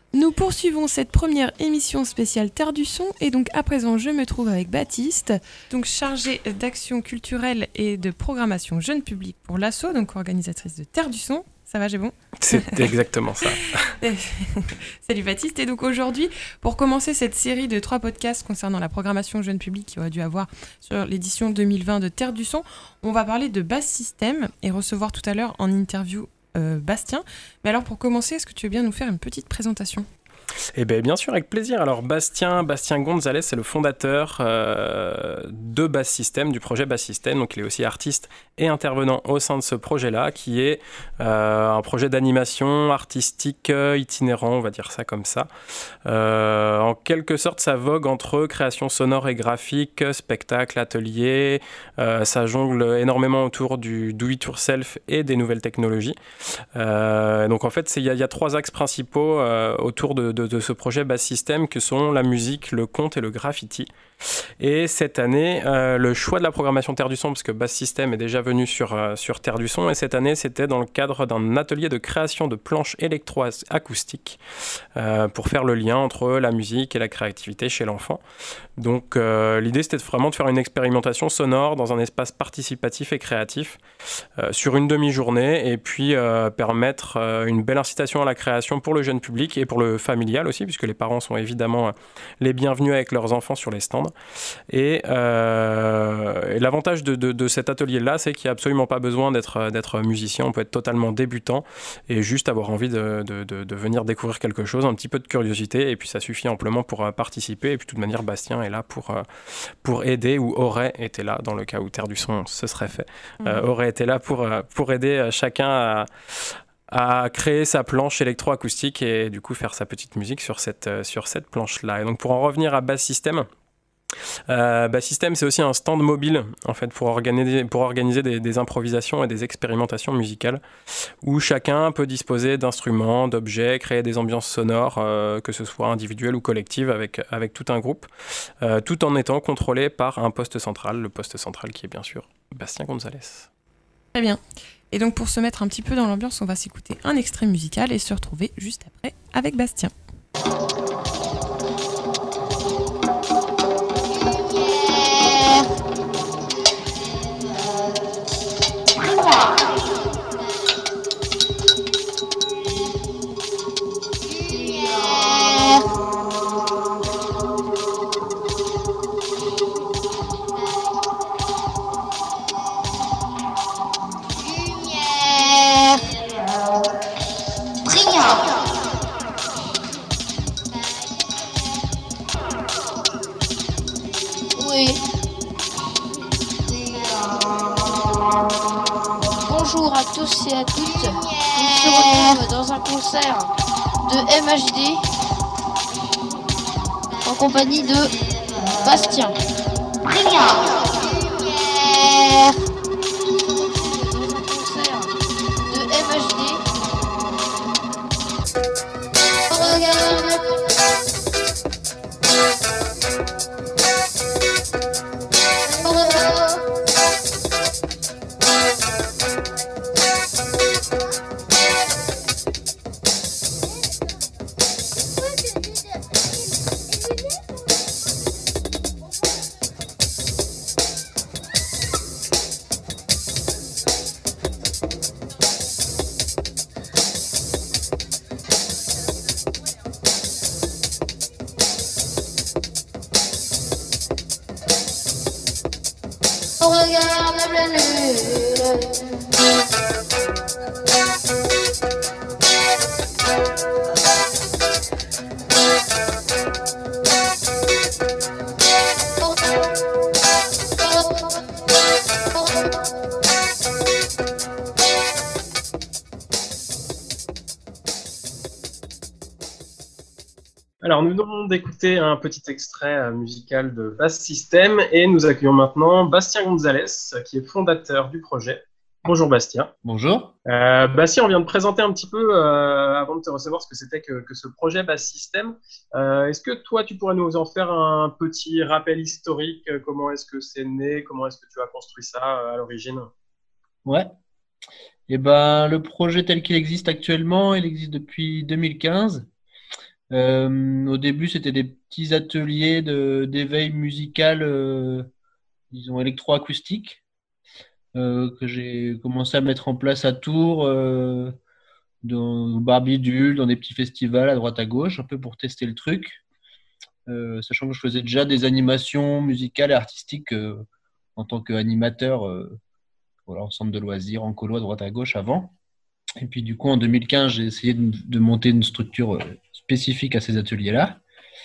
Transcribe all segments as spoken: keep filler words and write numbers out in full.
Nous poursuivons cette première émission spéciale Terre du Son et donc à présent je me trouve avec Baptiste, donc chargée d'action culturelle et de programmation jeune public pour l'Asso, donc organisatrice de Terre du Son. Ça va, j'ai bon ? C'est exactement ça. Salut Baptiste, et donc aujourd'hui, pour commencer cette série de trois podcasts concernant la programmation jeune public qui aurait dû avoir sur l'édition deux mille vingt de Terre du Son, on va parler de Bass System et recevoir tout à l'heure en interview Euh, Bastien. Mais alors pour commencer, est-ce que tu veux bien nous faire une petite présentation ? Eh bien, bien sûr, avec plaisir. Alors, Bastien, Bastien Gonzalez, c'est le fondateur euh, de Bass System, du projet Bass System. Donc, il est aussi artiste et intervenant au sein de ce projet-là, qui est euh, un projet d'animation artistique euh, itinérant, on va dire ça comme ça. Euh, en quelque sorte, ça vogue entre création sonore et graphique, spectacle, atelier. Euh, ça jongle énormément autour du do-it-yourself et des nouvelles technologies. Euh, donc, en fait, il y, y a trois axes principaux euh, autour de, de de ce projet Bass System que sont la musique, le conte et le graffiti. Et cette année, euh, le choix de la programmation Terre du Son, parce que Bass System est déjà venu sur, euh, sur Terre du Son, et cette année, c'était dans le cadre d'un atelier de création de planches électroacoustiques euh, pour faire le lien entre la musique et la créativité chez l'enfant. Donc euh, l'idée, c'était vraiment de faire une expérimentation sonore dans un espace participatif et créatif euh, sur une demi-journée, et puis euh, permettre euh, une belle incitation à la création pour le jeune public et pour le familial aussi, puisque les parents sont évidemment les bienvenus avec leurs enfants sur les stands. Et, euh, et l'avantage de, de, de cet atelier-là, c'est qu'il n'y a absolument pas besoin d'être, d'être musicien. On peut être totalement débutant et juste avoir envie de, de, de, de venir découvrir quelque chose, un petit peu de curiosité, et puis ça suffit amplement pour euh, participer. Et puis de toute manière, Bastien est là pour, euh, pour aider, ou aurait été là, dans le cas où Terre du Son se serait fait, euh, aurait été là pour, euh, pour aider chacun à à créer sa planche électroacoustique et du coup faire sa petite musique sur cette, sur cette planche-là. Et donc pour en revenir à Bass System, Euh, Bass System, c'est aussi un stand mobile en fait, pour organiser, pour organiser des, des improvisations et des expérimentations musicales où chacun peut disposer d'instruments, d'objets, créer des ambiances sonores, euh, que ce soit individuelles ou collectives avec, avec tout un groupe, euh, tout en étant contrôlé par un poste central, le poste central qui est bien sûr Bastien Gonzalez. Très bien. Et donc pour se mettre un petit peu dans l'ambiance, on va s'écouter un extrait musical et se retrouver juste après avec Bastien. Bonjour à tous et à toutes, on se retrouve dans un concert de M H D en compagnie de Bastien. Brillant. Dans un concert de M H D. Regarde. On regarde la pleine lune. Alors, nous venons d'écouter un petit extrait musical de Bass System et nous accueillons maintenant Bastien Gonzalez, qui est fondateur du projet. Bonjour Bastien. Bonjour. Euh, Bastien, on vient de présenter un petit peu, euh, avant de te recevoir, ce que c'était que, que ce projet Bass System. Euh, est-ce que toi, tu pourrais nous en faire un petit rappel historique? Comment est-ce que c'est né? Comment est-ce que tu as construit ça euh, à l'origine? Ouais. Et ben, le projet tel qu'il existe actuellement, il existe depuis deux mille quinze. Euh, au début, c'était des petits ateliers de, d'éveil musical, euh, disons électroacoustique, euh, que j'ai commencé à mettre en place à Tours, euh, dans, au Barbidule, dans des petits festivals à droite à gauche, un peu pour tester le truc. Euh, sachant que je faisais déjà des animations musicales et artistiques euh, en tant qu'animateur, euh, voilà, en centre de loisirs, en colo à droite à gauche avant. Et puis du coup, en deux mille quinze, j'ai essayé de, de monter une structure euh, spécifique à ces ateliers-là.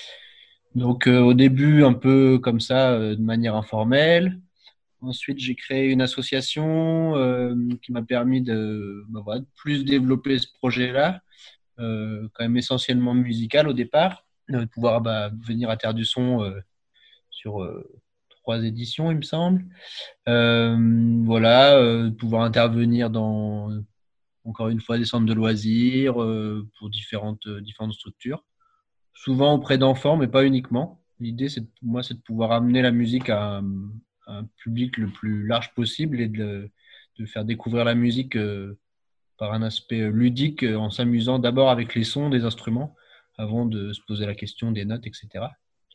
Donc euh, au début, un peu comme ça, euh, de manière informelle. Ensuite, j'ai créé une association euh, qui m'a permis de, bah, voilà, de plus développer ce projet-là, euh, quand même essentiellement musical au départ, de pouvoir bah, venir à Terre du Son euh, sur euh, trois éditions, il me semble. Euh, voilà, euh, de pouvoir intervenir dans, encore une fois, des centres de loisirs euh, pour différentes, euh, différentes structures, souvent auprès d'enfants, mais pas uniquement. L'idée, c'est de- moi, c'est de pouvoir amener la musique à, un à un public le plus large possible et de, de faire découvrir la musique euh, par un aspect ludique, euh, en s'amusant d'abord avec les sons des instruments, avant de se poser la question des notes, et cetera.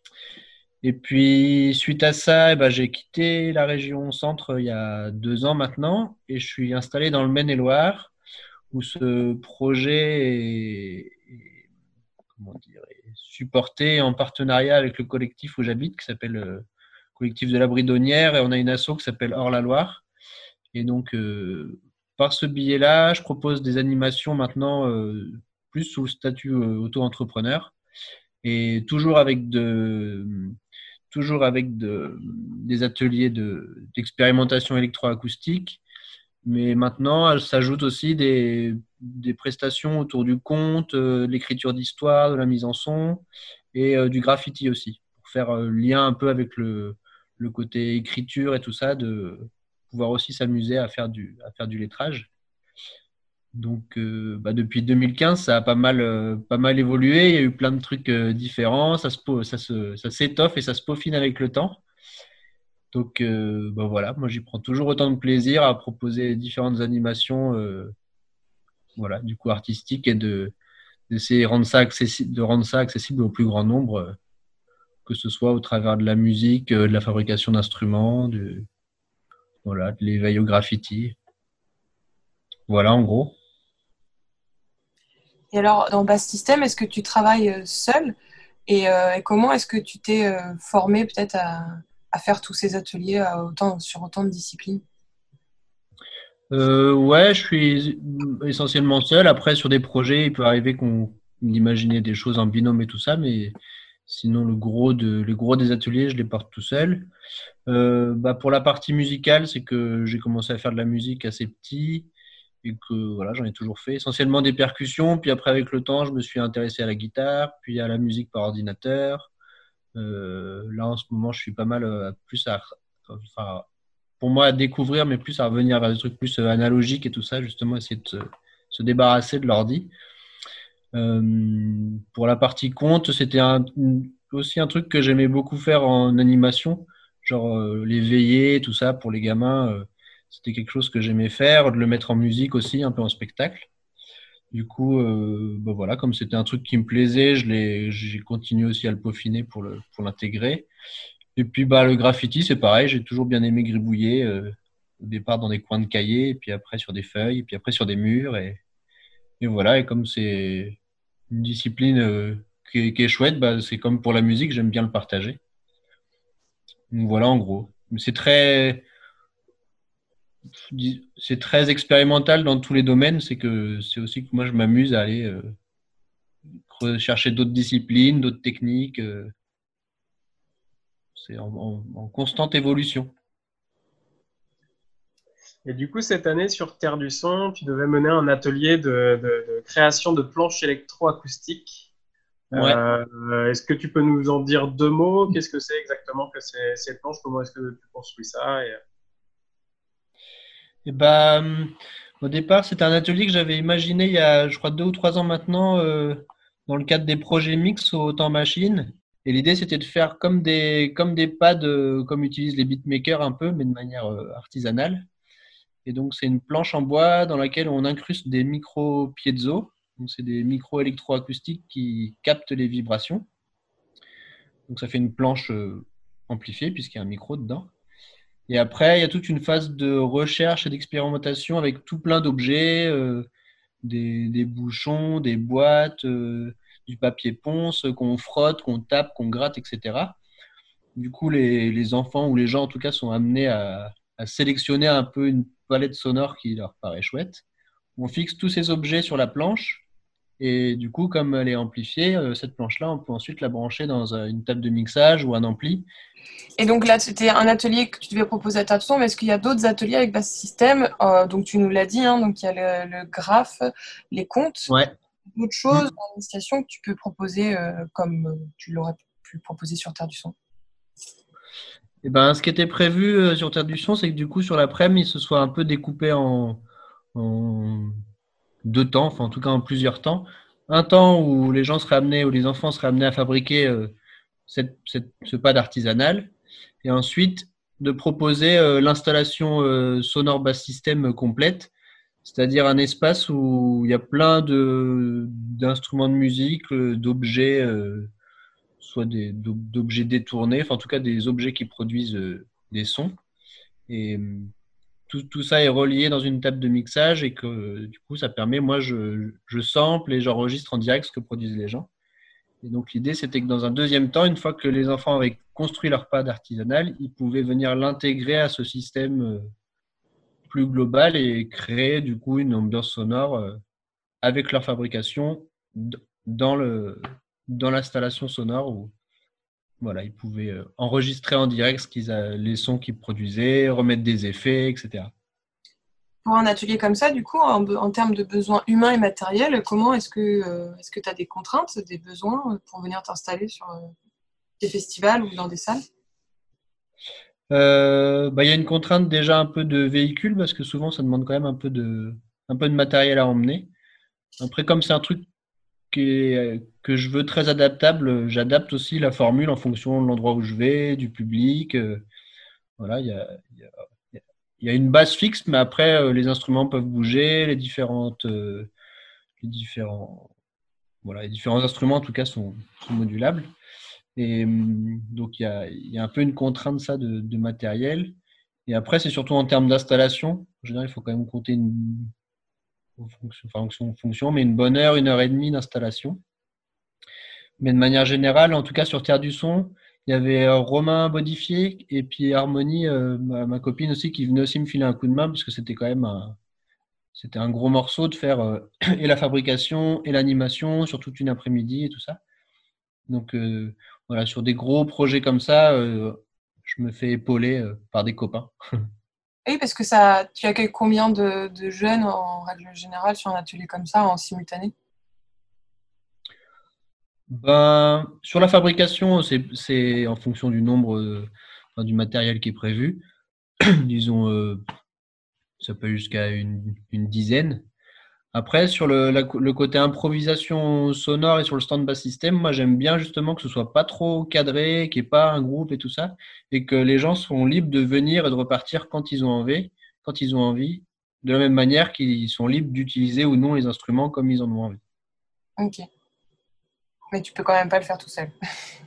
Et puis, suite à ça, eh ben, j'ai quitté la région centre il y a deux ans maintenant et je suis installé dans le Maine-et-Loire où ce projet est, est- comment dire, est supporté en partenariat avec le collectif où j'habite qui s'appelle euh, Collectif de la Bridonnière et on a une asso qui s'appelle Hors-la-Loire. Et donc, euh, par ce biais-là, je propose des animations maintenant euh, plus sous le statut euh, auto-entrepreneur et toujours avec de, toujours avec de, des ateliers de, d'expérimentation électroacoustique. Mais maintenant, s'ajoutent aussi des, des prestations autour du conte, euh, de l'écriture d'histoire, de la mise en son et euh, du graffiti aussi, pour faire euh, lien un peu avec le, le côté écriture et tout ça, de pouvoir aussi s'amuser à faire du, à faire du lettrage. Donc, euh, bah, depuis deux mille quinze, ça a pas mal, euh, pas mal évolué. Il y a eu plein de trucs euh, différents. Ça se, po- ça se, ça s'étoffe et ça se peaufine avec le temps. Donc, euh, bah, voilà, moi, j'y prends toujours autant de plaisir à proposer différentes animations, euh, voilà, du coup, artistiques et de, d'essayer de rendre ça accessible, de rendre ça accessible au plus grand nombre, euh, que ce soit au travers de la musique, euh, de la fabrication d'instruments, de, voilà, de l'éveil au graffiti. Voilà, en gros. Et alors, dans Bass System, est-ce que tu travailles euh, seul et, euh, et comment est-ce que tu t'es euh, formé peut-être à, à faire tous ces ateliers à autant, sur autant de disciplines? Euh, ouais, je suis essentiellement seul. Après, sur des projets, il peut arriver qu'on imagine des choses en binôme et tout ça, mais sinon, le gros, de, le gros des ateliers, je les porte tout seul. Euh, bah, pour la partie musicale, c'est que j'ai commencé à faire de la musique assez petit et que voilà, j'en ai toujours fait. Essentiellement des percussions, puis après, avec le temps, je me suis intéressé à la guitare, puis à la musique par ordinateur. Euh, là, en ce moment, je suis pas mal euh, plus à, enfin, pour moi, à découvrir, mais plus à revenir vers des trucs plus euh, analogiques et tout ça, justement, essayer de se, se débarrasser de l'ordi. Euh, pour la partie compte, c'était un, aussi un truc que j'aimais beaucoup faire en animation, genre euh, les veillées, tout ça, pour les gamins. Euh, c'était quelque chose que j'aimais faire, de le mettre en musique aussi, un peu en spectacle. Du coup, euh, bah voilà, comme c'était un truc qui me plaisait, je l'ai, j'ai continué aussi à le peaufiner pour le, pour l'intégrer. Et puis, bah, le graffiti, c'est pareil, j'ai toujours bien aimé gribouiller, euh, au départ dans des coins de cahiers, et puis après sur des feuilles, et puis après sur des murs. Et, et voilà, et comme c'est une discipline euh, qui est, qui est chouette, bah, c'est comme pour la musique, j'aime bien le partager. Donc voilà, en gros. Mais C'est très, c'est très expérimental dans tous les domaines, c'est que c'est aussi que moi, je m'amuse à aller euh, rechercher d'autres disciplines, d'autres techniques. euh, c'est en, en- en constante évolution. Et du coup, cette année, sur Terre du Son, tu devais mener un atelier de, de- de création de planches électroacoustiques. Ouais. Euh, est-ce que tu peux nous en dire deux mots? Qu'est-ce que c'est exactement que ces, ces planches? Comment est-ce que tu construis ça? Et- Et bah, hum, au départ, c'était un atelier que j'avais imaginé il y a, je crois, deux ou trois ans maintenant, euh, dans le cadre des projets mix au temps machine. Et l'idée, c'était de faire comme des, comme des pads, euh, comme utilisent les beatmakers un peu, mais de manière euh, artisanale. Et donc, c'est une planche en bois dans laquelle on incruste des micro piezo. Donc, c'est des micros électroacoustiques qui captent les vibrations. Donc, ça fait une planche euh, amplifiée puisqu'il y a un micro dedans. Et après, il y a toute une phase de recherche et d'expérimentation avec tout plein d'objets, euh, des, des bouchons, des boîtes, euh, du papier ponce qu'on frotte, qu'on tape, qu'on gratte, et cetera. Du coup, les, les enfants ou les gens, en tout cas, sont amenés à, à sélectionner un peu une palette sonore qui leur paraît chouette. On fixe tous ces objets sur la planche. Et du coup, comme elle est amplifiée, euh, cette planche-là, on peut ensuite la brancher dans euh, une table de mixage ou un ampli. Et donc là, c'était un atelier que tu devais proposer à Tartuson, mais est-ce qu'il y a d'autres ateliers avec Bass System? Euh, Donc tu nous l'as dit, hein, donc il y a le, le graphe, les comptes, Ouais. d'autres choses Mm. en initiation que tu peux proposer euh, comme euh, tu l'aurais pu proposer sur Terre du Son. Et ben, ce qui était prévu euh, sur Terre du Son, c'est que du coup, sur l'après-midi, il se soit un peu découpé en, en deux temps, enfin en tout cas en plusieurs temps. Un temps où les gens seraient amenés, où les enfants seraient amenés à fabriquer euh, cette, cette- ce pad artisanal, et ensuite de proposer euh, l'installation euh, sonore bass system complète, c'est-à-dire un espace où il y a plein de d'instruments de musique, euh, d'objets, euh, soit des d'objets détournés, enfin en tout cas des objets qui produisent euh, des sons. Et euh, tout, tout ça est relié dans une table de mixage et que du coup ça permet, moi je, je sample et j'enregistre en direct ce que produisent les gens. Et donc l'idée c'était que dans un deuxième temps, une fois que les enfants avaient construit leur pad artisanal, ils pouvaient venir l'intégrer à ce système euh, plus global et créer du coup une ambiance sonore euh, avec leur fabrication d- dans le dans l'installation sonore où voilà, ils pouvaient euh, enregistrer en direct ce qu'ils a, les sons qu'ils produisaient, remettre des effets, et cetera. Pour un atelier comme ça, du coup, en, en termes de besoins humains et matériels, comment est-ce que euh, est-ce que tu as des contraintes, des besoins pour venir t'installer sur euh, des festivals ou dans des salles? Euh, bah, il y a une contrainte déjà un peu de véhicule parce que souvent ça demande quand même un peu de, un peu de matériel à emmener. Après, comme c'est un truc qui est- que je veux très adaptable, j'adapte aussi la formule en fonction de l'endroit où je vais, du public. euh, voilà, il y a, il y a- il y a une base fixe, mais après euh, les instruments peuvent bouger, les différentes, euh, les différents, voilà, les différents instruments en tout cas sont, sont modulables. Et hum, donc, il y a, il y a un peu une contrainte ça de, de matériel. Et après, c'est surtout en termes d'installation. En général, il faut quand même compter une en fonction, enfin, en fonction, en fonction, mais une bonne heure, une heure et demie d'installation. Mais de manière générale, en tout cas sur Terre du Son, il y avait euh, Romain Bodifié et puis Harmonie, euh, ma, ma copine aussi, qui venait aussi me filer un coup de main parce que c'était quand même un, c'était un gros morceau de faire euh, et la fabrication et l'animation sur toute une après-midi et tout ça. Donc euh, voilà, sur des gros projets comme ça, euh, je me fais épauler euh, par des copains. Oui, parce que ça, tu accueilles combien de, de jeunes en règle générale sur un atelier comme ça en simultané? Ben, sur la fabrication, c'est, c'est en fonction du nombre, euh, enfin, du matériel qui est prévu. Disons, euh, ça peut aller jusqu'à une, une dizaine. Après, sur le, la- le côté improvisation sonore et sur le stand bass system, moi j'aime bien justement que ce soit pas trop cadré, qu'il n'y ait pas un groupe et tout ça, et que les gens sont libres de venir et de repartir quand ils ont envie, quand ils ont envie, de la même manière qu'ils sont libres d'utiliser ou non les instruments comme ils en ont envie. Ok. Mais tu peux quand même pas le faire tout seul.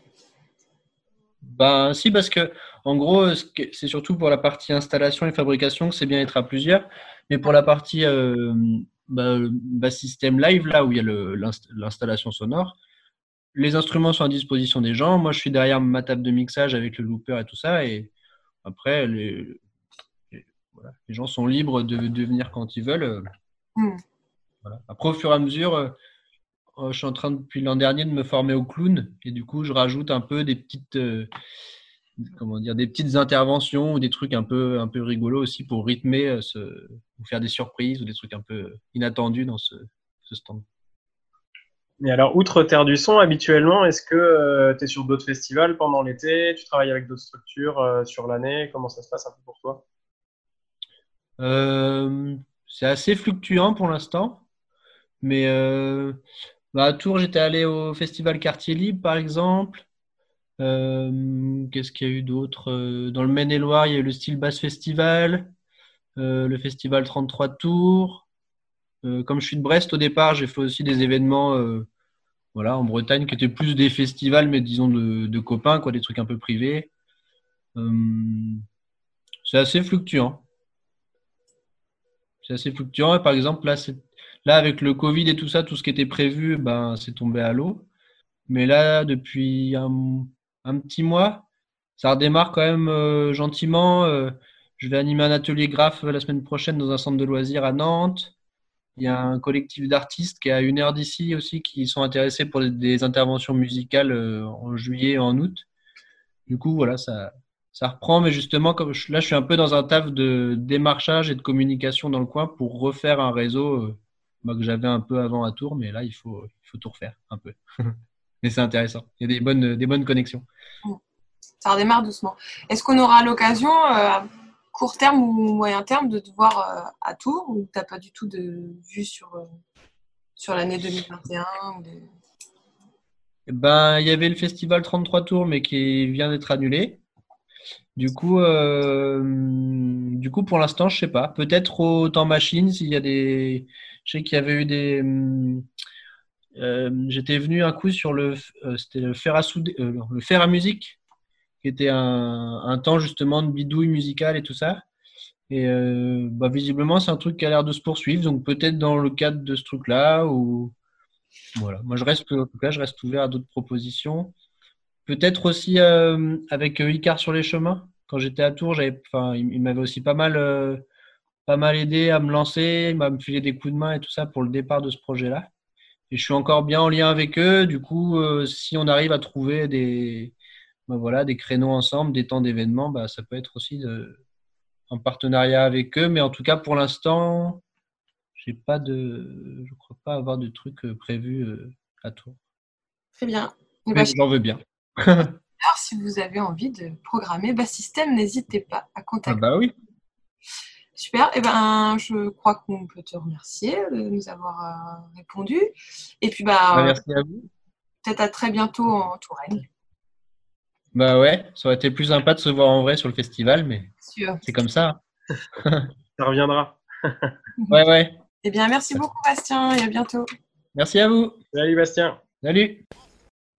Ben si, parce que en gros, ce que- c'est surtout pour la partie installation et fabrication que c'est bien d'être à plusieurs, mais pour la partie euh, bah, bass system live, là où il y a le- l'inst- l'installation sonore, les instruments sont à disposition des gens. Moi, je suis derrière ma table de mixage avec le looper et tout ça. Et après, les, les- voilà, les gens sont libres de, de venir quand ils veulent. euh, Hmm. voilà. Après, au fur et à mesure, euh, euh, je suis en train depuis l'an dernier de me former au clown. Et du coup, je rajoute un peu des petites, euh, comment dire, des petites interventions ou des trucs un peu, un peu rigolos aussi pour rythmer, euh, ce, ou faire des surprises ou des trucs un peu inattendus dans ce, ce stand. Et alors, outre Terre du Son, habituellement, est-ce que tu es sur d'autres festivals pendant l'été? Tu travailles avec d'autres structures euh, sur l'année? Comment ça se passe un peu pour toi? Euh, c'est assez fluctuant pour l'instant. Mais euh, bah, à Tours, j'étais allé au festival Quartier Libre, par exemple. Euh, qu'est-ce qu'il y a eu d'autre? Euh, Dans le Maine-et-Loire, il y a eu le Style Bass Festival, euh, le festival trente-trois Tours. Euh, comme je suis de Brest au départ, j'ai fait aussi des événements euh, voilà, en Bretagne qui étaient plus des festivals, mais disons de, de copains, quoi, des trucs un peu privés. Euh, c'est assez fluctuant. C'est assez fluctuant. Et par exemple, là, c'est, là, avec le Covid et tout ça, tout ce qui était prévu, ben, c'est tombé à l'eau. Mais là, depuis un, un petit mois, ça redémarre quand même euh, gentiment. Euh, je vais animer un atelier graphe la semaine prochaine dans un centre de loisirs à Nantes. Il y a un collectif d'artistes qui est à une heure d'ici aussi qui sont intéressés pour des, des interventions musicales euh, en juillet et en août. Du coup, voilà, ça, ça reprend. Mais justement, comme je- là, je suis un peu dans un taf de démarchage et de communication dans le coin pour refaire un réseau euh, bah, que j'avais un peu avant à Tours. Mais là, il faut, il faut tout refaire un peu. Mais c'est intéressant. Il y a des bonnes, des bonnes connexions. Ça redémarre doucement. Est-ce qu'on aura l'occasion, euh, à court terme ou moyen terme, de te voir euh, à Tours, ou tu n'as pas du tout de vue sur, euh, sur l'année deux mille vingt et un ou des... Eh ben, il y avait le festival trente-trois tours, mais qui vient d'être annulé. Du coup, euh, du coup, pour l'instant, je sais pas. Peut-être au temps machine, s'il y a des. Je sais qu'il y avait eu des. euh, j'étais venu un coup sur le. euh, c'était le fer à souder, euh, non, le fer à musique, qui était un, un temps justement de bidouille musicale et tout ça. Et euh, bah, visiblement, c'est un truc qui a l'air de se poursuivre. Donc peut-être dans le cadre de ce truc-là, ou voilà. Moi, je reste, en tout cas, je reste ouvert à d'autres propositions. Peut-être aussi euh, avec euh, Icar sur les chemins. Quand j'étais à Tours, j'avais, enfin, il, il m'avait aussi pas mal, euh, pas mal aidé à me lancer, il m'a me filé des coups de main et tout ça pour le départ de ce projet-là. Et je suis encore bien en lien avec eux. Du coup, euh, si on arrive à trouver des, ben voilà, des créneaux ensemble, des temps d'événements, bah, ça peut être aussi de, en partenariat avec eux. Mais en tout cas, pour l'instant, j'ai pas de, je crois pas avoir de trucs euh, prévus euh, à Tours. Très bien. Et bah, Mais j'en veux bien. alors, si vous avez envie de programmer Bass System, n'hésitez pas à Ah contacter. bah oui. Super. Et ben, je crois qu'on peut te remercier de nous avoir euh, répondu. Et puis, bah, Bah, euh, merci à vous. peut-être à très bientôt en Touraine. Bah ouais, ça aurait été plus sympa de se voir en vrai sur le festival, mais Sûr. c'est comme ça. Ça reviendra. Ouais, ouais. Eh bien, merci beaucoup, Bastien, et à bientôt. Merci à vous. Salut Bastien. Salut.